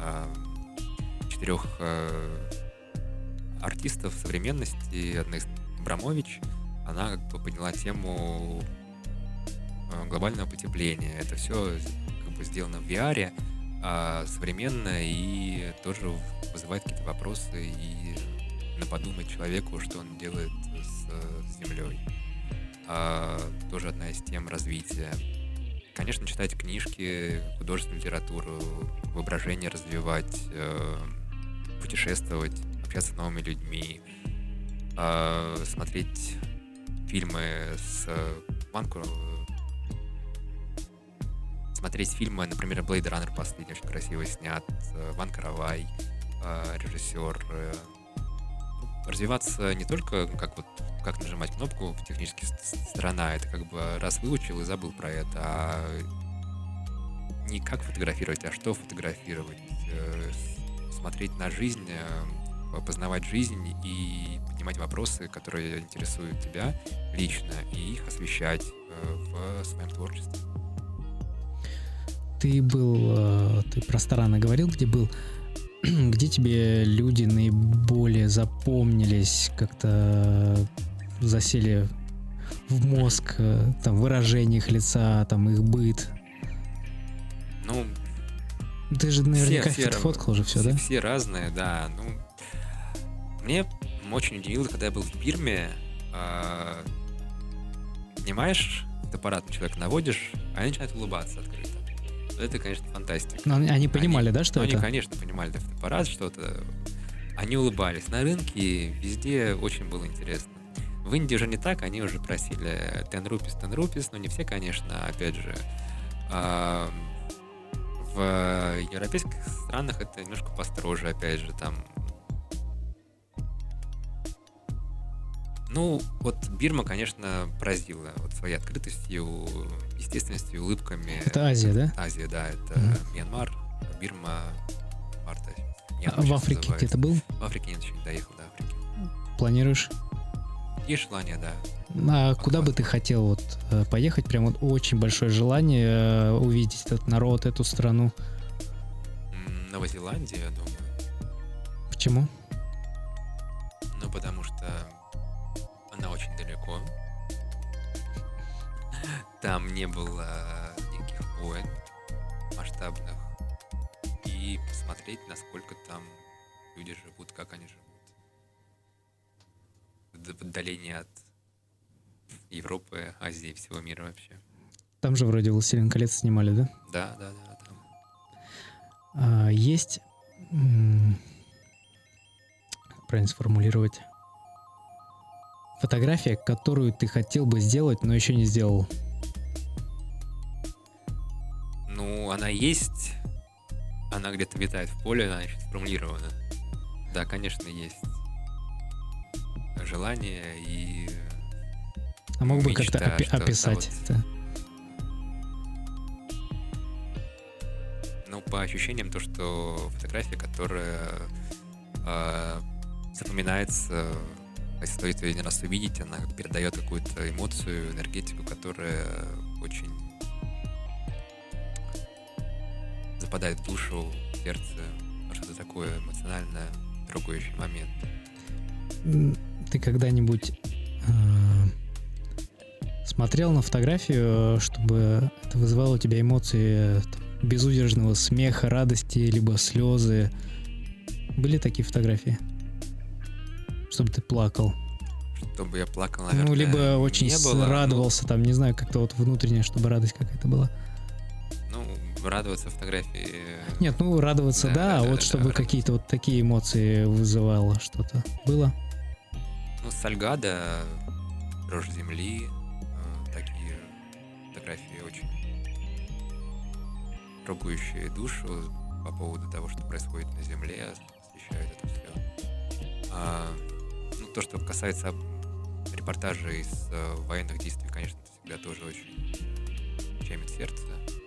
4 артистов современности. Одна из Абрамович. Она подняла тему глобального потепления. Это все сделано в VR, современно, и тоже вызывает какие-то вопросы и подумать человеку, что он делает с Землей. Тоже одна из тем развития. Конечно, читать книжки, художественную литературу, воображение развивать, путешествовать, общаться с новыми людьми, смотреть фильмы смотреть фильмы, например, Blade Runner последний, очень красиво снят, Ван Каравай, режиссер. Развиваться не только как нажимать кнопку, технически сторона, это раз выучил и забыл про это, а не как фотографировать, а что фотографировать, смотреть на жизнь, познавать жизнь и поднимать вопросы, которые интересуют тебя лично, и их освещать в своем творчестве. Ты про страны говорил, где был? Где тебе люди наиболее запомнились, как-то засели в мозг, там, выражение их лица, там, их быт? Ты же наверняка фоткал уже все, да? Все разные, да. Мне очень удивило, когда я был в Бирме, снимаешь фотоаппарат, человека наводишь, а они начинают улыбаться открыто. Это, конечно, фантастика. Но они понимали, да, что это? Они, конечно, понимали, это фотоаппарат, что-то. Они улыбались. На рынке везде очень было интересно. В Индии уже не так, они уже просили 10 rupees, но не все, конечно, опять же. В европейских странах это немножко построже, опять же, там. Бирма, конечно, поразила своей открытостью, естественностью, улыбками. Это Азия, да? Азия, да, это Мьянмар, Бирма, Марта. А в Африке где-то был? В Африке нет, еще не доехал до Африки. планируешь? Есть желание, да. А куда бы ты хотел вот поехать? Прям вот очень большое желание увидеть этот народ, эту страну. Новозеландия, я думаю. Почему? Ну, потому что она очень далеко. Там не было никаких войн масштабных. И посмотреть, насколько там люди живут, как они живут. В отдалении от Европы, Азии, всего мира вообще. Там же вроде «Властелин колец» снимали, да? Да, там. Есть, как правильно сформулировать, фотография, которую ты хотел бы сделать, но еще не сделал. Ну, она есть. Она где-то витает в поле, она еще сформулирована. Да, конечно, есть желание и А мог бы мечта, как-то что описать вот, это? ну, по ощущениям, то, что фотография, которая запоминается, если стоит ее один раз увидеть, она передает какую-то эмоцию, энергетику, которая очень западает в душу, в сердце, что-то такое эмоционально трогающий момент. Ты когда-нибудь смотрел на фотографию, чтобы это вызывало у тебя эмоции безудержного смеха, радости, либо слезы? Были такие фотографии? Чтобы ты плакал? Чтобы я плакал, наверное, Ну, либо очень не было. радовался, там, не знаю, как-то вот внутренне, чтобы радость какая-то была. Ну, радоваться фотографии... Нет, ну, радоваться, да, а вот чтобы радоваться. какие-то вот такие эмоции вызывало что-то. Было? Ну, Сальгадо, «Дрожь земли», такие фотографии очень трогающие душу по поводу того, что происходит на земле, освещают это все. Ну, то, что касается репортажей из военных действий, конечно, это всегда тоже очень щемит сердце.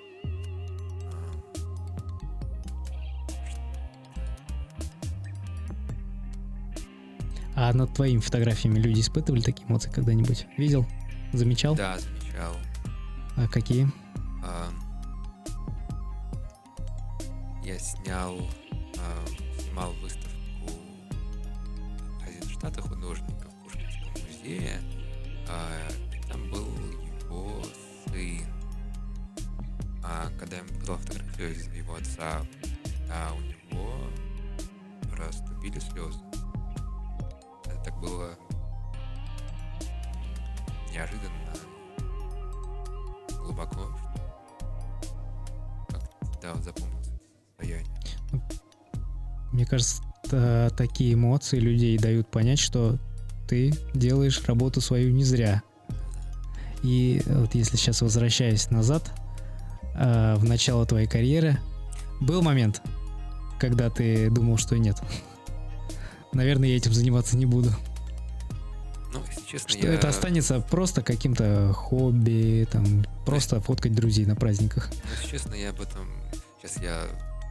А над твоими фотографиями люди испытывали такие эмоции когда-нибудь? Видел? Замечал? Да, замечал. А какие? Я снимал выставку Айзенштадта художника в Пушкинском музее. И там был его сын. Когда я показал фотографию из его отца, у него проступили слезы. Это так было неожиданно, глубоко, как-то вот запомнилось состояние. Мне кажется, такие эмоции людей дают понять, что ты делаешь работу свою не зря. И вот если сейчас возвращаясь назад, в начало твоей карьеры, был момент, когда ты думал, что нет. Наверное, я этим заниматься не буду. Ну, если честно, Что это останется просто каким-то хобби, там, просто фоткать друзей на праздниках. Ну, если честно, я об этом... Сейчас я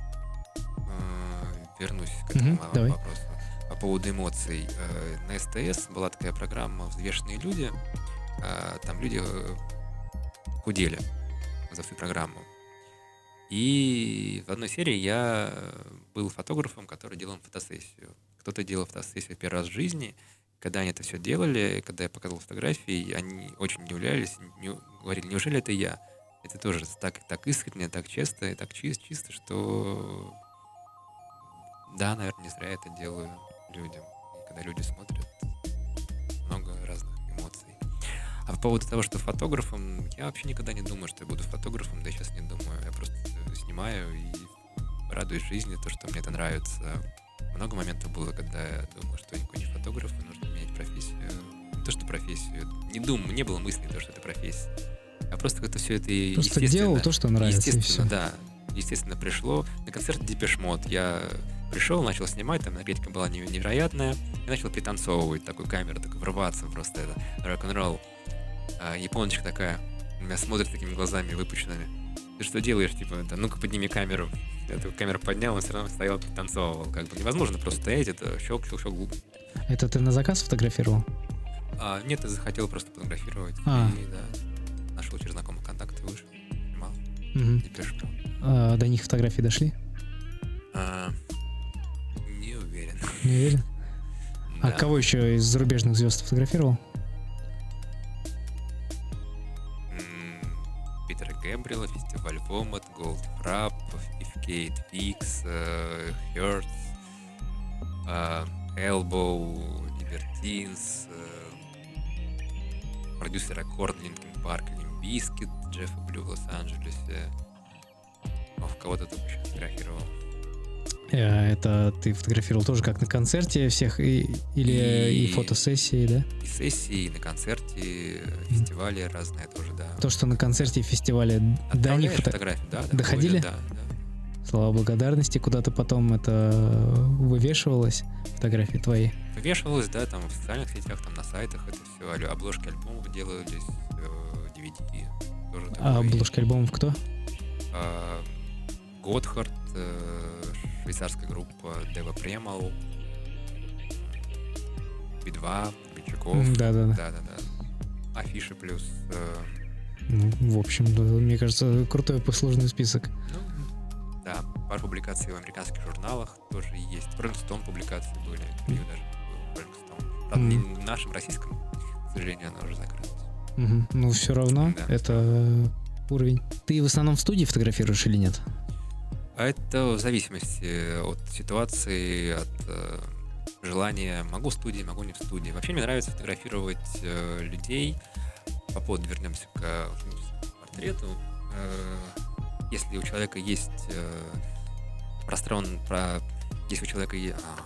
вернусь к этому вопросу. По поводу эмоций. На СТС была такая программа «Взвешенные люди». Там люди худели за всю программу. И в одной серии я был фотографом, который делал фотосессию. Кто-то делал фотосессию первый раз в жизни. Когда они это все делали, когда я показывал фотографии, они очень удивлялись, говорили, неужели это я? Это тоже так искренне, так честно и так чисто, что да, наверное, не зря это делаю людям. И когда люди смотрят, много разных эмоций. А по поводу того, что фотографом, я вообще никогда не думаю, что я буду фотографом, да сейчас не думаю. Я просто снимаю и радуюсь жизни, то, что мне это нравится. Много моментов было, когда я думал, что я никакой не фотограф, и нужно менять профессию. Не то, что профессию. Не было мысли, что это профессия. А просто как-то все это просто делал то, что нравится. Естественно, да. Естественно, пришло. На концерт Depeche Mode я пришел, начал снимать, там энергетика была невероятная. Я начал пританцовывать, такой камерой, так врываться просто, это рок-н-ролл. Японочка такая, на меня смотрит такими глазами выпученными. ты что делаешь, типа, да, ну-ка подними камеру. Я эту камеру поднял, он все равно стоял, танцевал. Как бы невозможно просто стоять, это щелк. Это ты на заказ фотографировал? Нет, я захотел просто фотографировать. И, да, нашел через знакомых контакты, вышел, снимал. И пишу. До них фотографии дошли? Не уверен. Не уверен? Да. А кого еще из зарубежных звезд фотографировал? Питера Гэбриэла, фестиваль Вомат, Goldfrapp, Ifkate Fix, Hertz, Elbow, Libertines, продюсер Аккорд, Linkin Park, Limp Bizkit, Джеффа Блю в Лос-Анджелесе. В кого-то только еще фотографировал. Это ты фотографировал тоже как на концерте всех и фотосессии, да? И сессии, и на концерте, фестивали разные тоже, да. То, что на концерте и фестивале до них фотографии, да, доходили? Да. Слова благодарности, куда-то потом это вывешивалось, фотографии твои? Вывешивалось, да, там в социальных сетях, там на сайтах это все, обложки альбомов делались, DVD. Тоже обложки альбомов кто? Готхард, швейцарская группа Дева Премал, Би-2, Бичаков. Да. Афиши плюс... в общем, да, мне кажется, крутой послужный список. Да, пару публикаций в американских журналах тоже есть. В Rolling Stone публикации были, даже в Rolling Stone. Правда, не в нашем российском, к сожалению, она уже закрылась. Ну, все равно, да. Это уровень. Ты в основном в студии фотографируешь или нет? Это в зависимости от ситуации, от желания. Могу в студии, могу не в студии. Вообще мне нравится фотографировать людей. По поводу вернемся к портрету. Если у человека есть если у человека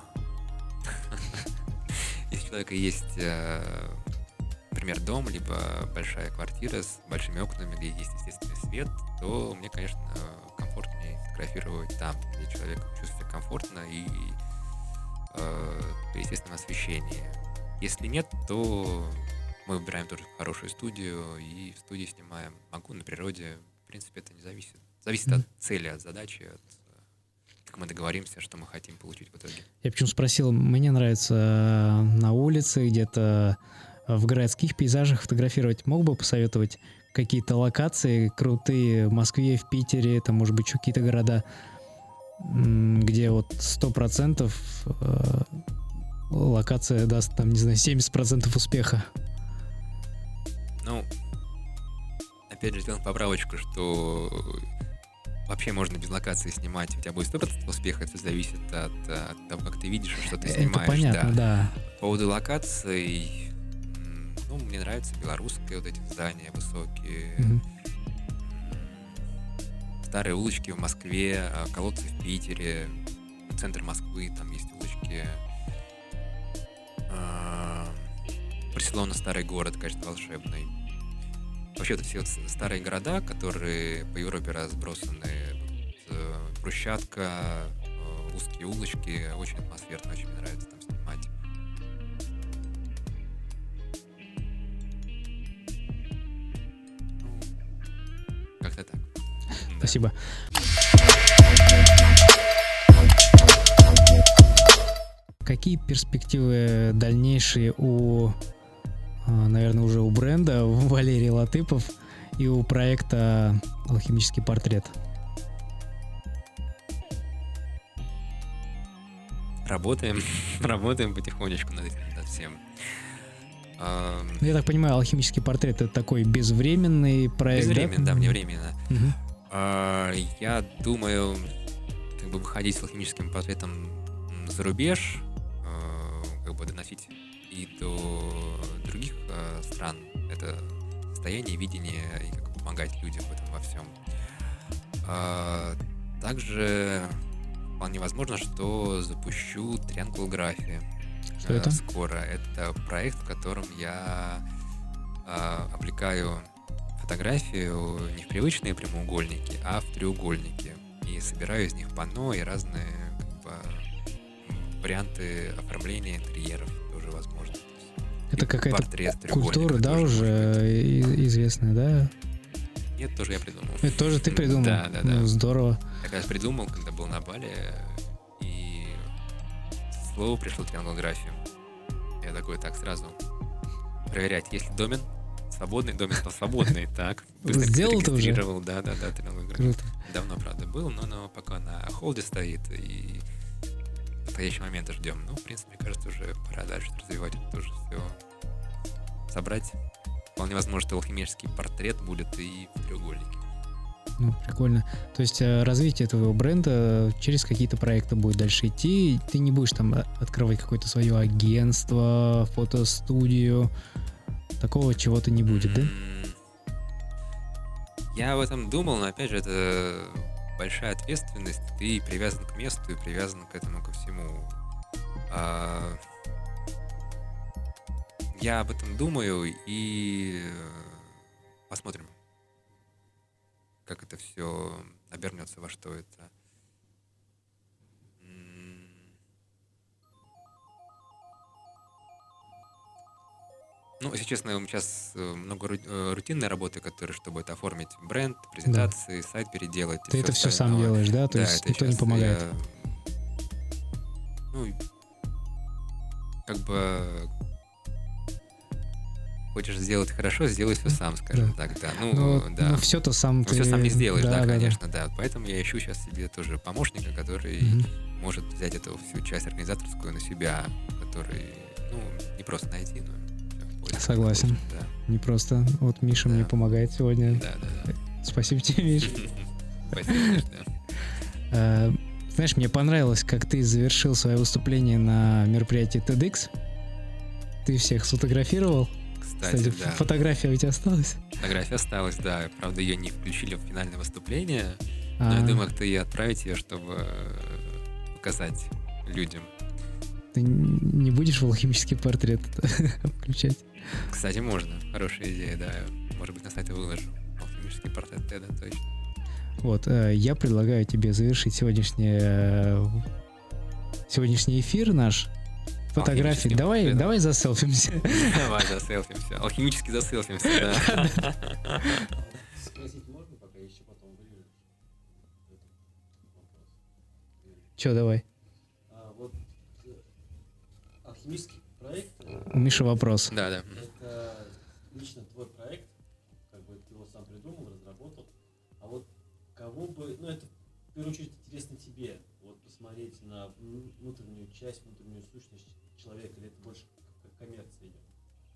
есть, например, дом, либо большая квартира с большими окнами, где есть естественный свет, то мне, конечно, комфортнее фотографировать там, где человек чувствует себя комфортно и при естественном освещении. Если нет, то мы выбираем тоже хорошую студию и в студии снимаем. Могу на природе. В принципе, это не зависит. Зависит от цели, от задачи, как мы договоримся, что мы хотим получить в итоге. Я почему спросил, мне нравится на улице, где-то в городских пейзажах фотографировать. Мог бы посоветовать какие-то локации крутые в Москве, в Питере, там, может быть, еще какие-то города, где вот 100% локация даст, там, не знаю, 70% успеха? Ну, опять же, сделаем поправочку, что вообще можно без локации снимать, у тебя будет 100% успеха, это зависит от того, как ты видишь, что ты снимаешь. Это понятно, да. По поводу локаций, мне нравятся белорусские вот эти здания высокие, старые улочки в Москве, колодцы в Питере, центр Москвы, там есть улочки. Барселона, старый город, конечно, волшебный. Вообще, вот все вот старые города, которые по Европе разбросаны, брусчатка, узкие улочки, очень атмосферно, очень мне нравится там снимать. Как-то так. Спасибо. Какие перспективы дальнейшие наверное, уже у бренда Валерий Латыпов и у проекта «Алхимический портрет»? Работаем потихонечку над всем. Я так понимаю, «Алхимический портрет» — это такой безвременный проект, безвременно, да, вневременно. Угу. Я думаю, как бы выходить с «Алхимическим портретом» за рубеж, как бы доносить и до других стран это состояние, видение и как бы помогать людям в этом во всем. Также вполне возможно, что запущу триангулографию. Что это? Скоро. Это проект, в котором я облекаю фотографию не в привычные прямоугольники, а в треугольники. И собираю из них панно и разные варианты оформления интерьеров тоже возможно. Это какая-то культура, да, уже известная, да? Нет, тоже я придумал. Это тоже ты придумал? Да. Ну, здорово. Я как раз придумал, когда был на Бали, и слово пришло триангулография. Я такой, так, сразу проверять, есть ли домен свободный, домен стал свободный, так. Сделал ты уже? Да, триангулографию. Круто. Давно, правда, был, но пока на холде стоит, и подходящий момент ждем. Ну, в принципе, мне кажется, уже пора дальше развивать это тоже все. Собрать. Вполне возможно, что алхимический портрет будет и в треугольнике. Ну, прикольно. То есть развитие твоего бренда через какие-то проекты будет дальше идти. Ты не будешь там открывать какое-то свое агентство, фотостудию. Такого чего-то не будет, да? Я об этом думал, но опять же, это большая ответственность. Ты привязан к месту и привязан к этому ко всему. Я об этом думаю и посмотрим, как это все обернется, во что это. Ну, если честно, сейчас много рутинной работы, чтобы это оформить бренд, презентации, сайт переделать. Ты это все сам делаешь, да? То есть никто не помогает? Как бы хочешь сделать хорошо, сделай все сам, скажем так, да. Ну, все-то сам ты... Все сам не сделаешь, да, конечно, да. Поэтому я ищу сейчас себе тоже помощника, который может взять эту всю часть организаторскую на себя, который, не просто найти, но... Согласен. Да. Не просто. Вот Миша мне помогает сегодня. Да. Спасибо тебе, Миш. Спасибо, да. Знаешь, мне понравилось, как ты завершил свое выступление на мероприятии TEDx. Ты всех сфотографировал. Кстати, да. Фотография у тебя осталась? Фотография осталась, да. Правда, ее не включили в финальное выступление. Но я думаю, как-то и отправить ее, чтобы показать людям. Ты не будешь в алхимический портрет включать? Кстати, можно. Хорошая идея, да. Может быть, на сайте выложу. Алхимический портрет Теда, точно. Вот, я предлагаю тебе завершить сегодняшний эфир наш. Фотографии. Давай заселфимся. Давай заселфимся. Алхимически заселфимся, да. Спросить можно, пока еще потом вырежешь? Че, давай. Вот алхимический проект. У Миши вопрос. Да. Это лично твой проект, как бы ты его сам придумал, разработал. А вот кого бы, это в первую очередь интересно тебе, вот посмотреть на внутреннюю часть, внутреннюю сущность человека, или это больше как коммерция идет?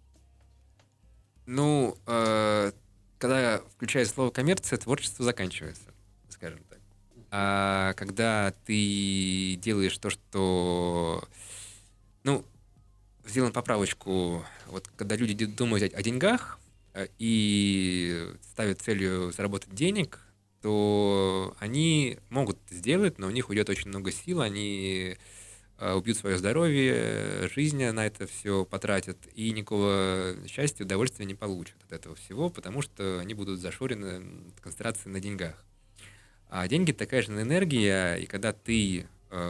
Когда включается слово коммерция, творчество заканчивается, скажем так. А когда ты делаешь то, что... Сделаем поправочку. Вот когда люди думают о деньгах и ставят целью заработать денег, то они могут это сделать, но у них уйдет очень много сил, они убьют свое здоровье, жизнь на это все потратят, и никакого счастья, удовольствия не получат от этого всего, потому что они будут зашорены концентрацией на деньгах. А деньги — такая же энергия, и когда ты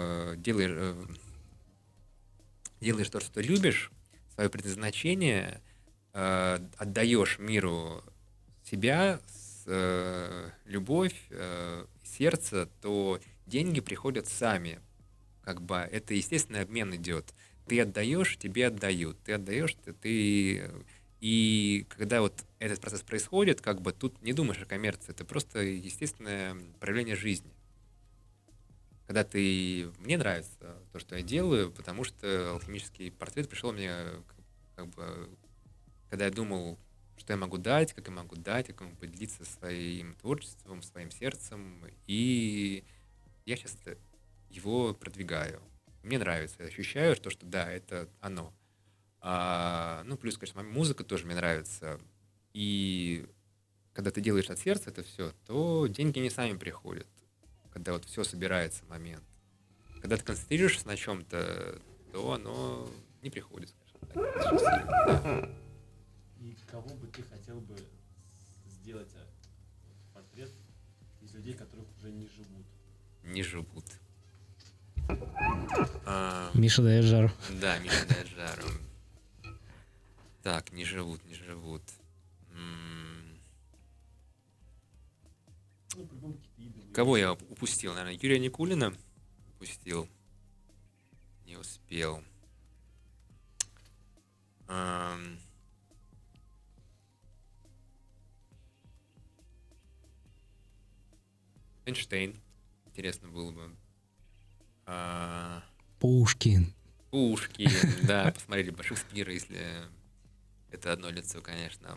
делаешь то, что ты любишь, свое предназначение, отдаешь миру себя, любовь, сердце, то деньги приходят сами. Как бы это естественный обмен идет. Ты отдаешь, тебе отдают. Ты отдаешь, ты... И когда вот этот процесс происходит, как бы тут не думаешь о коммерции, это просто естественное проявление жизни. Когда мне нравится то, что я делаю, потому что алхимический портрет пришел мне, как бы, когда я думал, что я могу дать, как я могу поделиться своим творчеством, своим сердцем, и я сейчас его продвигаю. Мне нравится, я ощущаю, что да, это оно. Плюс, конечно, музыка тоже мне нравится. И когда ты делаешь от сердца это все, то деньги не сами приходят. Когда вот все собирается в момент. Когда ты концентрируешься на чем-то, то оно не приходит, скажем так. Да. И кого бы ты хотел бы сделать портрет из людей, которых уже не живут? Не живут. Миша дает жару. Да, Миша дает жару. Так, не живут. Ну, по-любому какие-то игры. Кого я упустил? Наверное, Юрия Никулина упустил. Не успел. Эйнштейн. Интересно было бы. Пушкин. Пушкин, да, посмотрели бы Шекспира, если это одно лицо, конечно.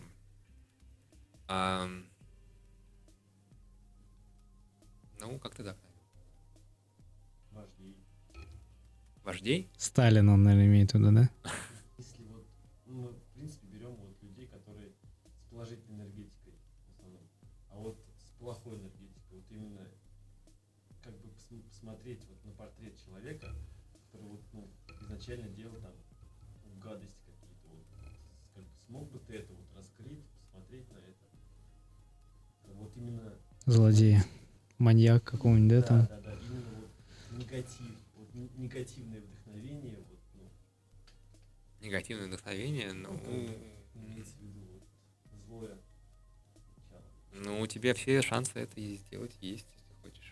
Ну, как-то так. Вождей. Вождей? Сталин, он, наверное, имеет в виду, да? Если вот, мы, в принципе, берем вот людей, которые с положительной энергетикой в основном, а вот с плохой энергетикой, вот именно как бы посмотреть вот на портрет человека, который вот, ну, изначально делал там гадости какие-то, вот, как бы смог бы ты это вот раскрыть, посмотреть на это, вот именно... Злодей. Маньяк какого-нибудь, да, там? Да, именно вот негатив, вот негативное вдохновение, вот, ну, Негативное вдохновение, ну... имеется в виду вот злое начало. Ну, у тебя все шансы это и сделать есть, если хочешь.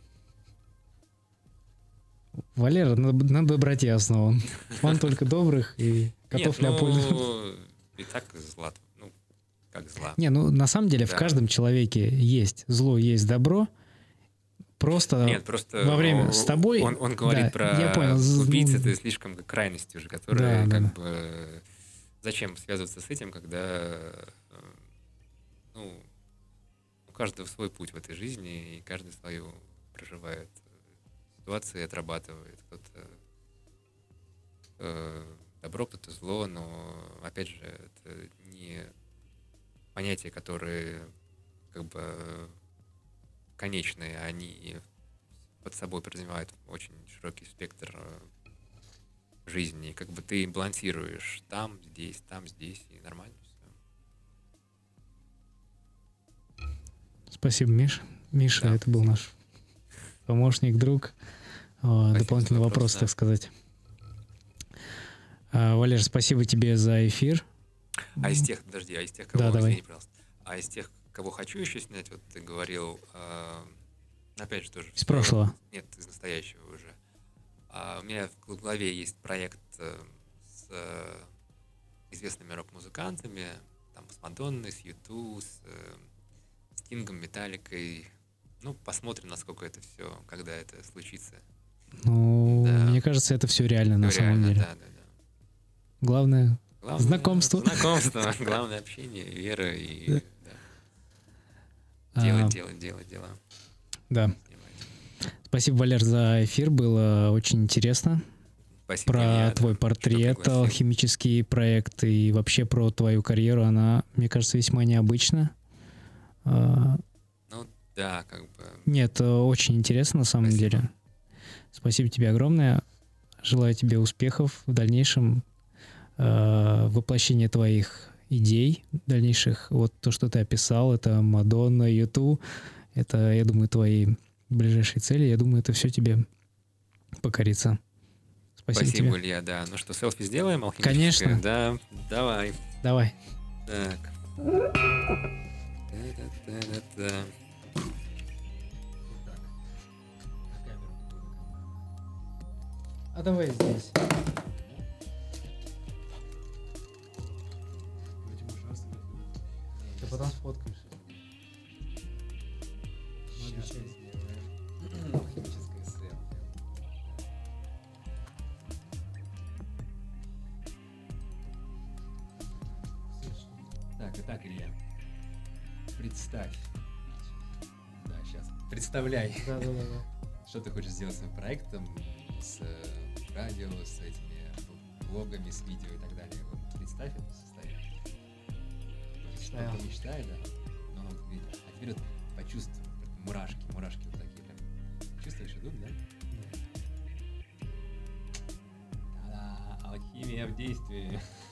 Валера на доброте основан. Он только добрых и готов Нет, пользоваться. И так зла, ну, как зла. Не, ну на самом деле в Да. каждом человеке есть зло, есть добро. Просто Нет, просто во время с тобой... Он говорит Да, про я понял. убийц, это слишком как крайность уже, которая Да, как да. бы... Зачем связываться с этим, когда ну, у каждого свой путь в этой жизни, и каждый свою проживает ситуацию и отрабатывает. Кто-то добро, кто-то зло, но, опять же, это не понятия, которые как бы конечные, они под собой подразумевают очень широкий спектр жизни. И как бы ты балансируешь там, здесь, и нормально все. Спасибо, Миш. Миша, Да, это был спасибо. наш помощник, друг. Дополнительный за вопрос, да. так сказать. Валер, спасибо тебе за эфир. А из тех, подожди, кого, Да, давай. извини, пожалуйста, а из тех, кого хочу еще снять, вот ты говорил, опять же тоже... Из прошлого. Нет, из настоящего уже. У меня в голове есть проект с известными рок-музыкантами, там, с Мадонной, с U2, с Стингом, Металликой. Ну, посмотрим, насколько это все, когда это случится. Ну, Да. мне кажется, это все реально на Ну, самом реально, деле. да. Главное, Главное, знакомство. Знакомство, главное общение, вера и Да. делать дела. Да. Снимать. Спасибо, Валер, за эфир. Было очень интересно. Спасибо, Про Илья, твой что портрет, пригласил. алхимический проект и вообще про твою карьеру. Она, мне кажется, весьма необычна. Ну, да, как бы... Нет, очень интересно на самом Спасибо. деле. Спасибо тебе огромное. Желаю тебе успехов в дальнейшем воплощении твоих идей, дальнейших. Вот то, что ты описал, это Мадонна, YouTube. Это, я думаю, твои ближайшие цели. Я думаю, это все тебе покорится. Спасибо тебе. Илья, да. Ну что, селфи сделаем алхимическое? Конечно. Да, давай. Давай. Так. Та-та-та-та-та. А давай здесь. Ты потом сфоткаешь. Алхимическое селфи. Так, Илья. Представь. Да, сейчас. Представляй. Да. Что ты хочешь сделать с своим проектом, с радио, с этими блогами, с видео и так далее. Вот представь это состояние. Представил. Только мечтай, да. Но вот, а теперь вот почувствуй мурашки вот такие прям. Чувствуешь, идут, да? Та-да, алхимия в действии.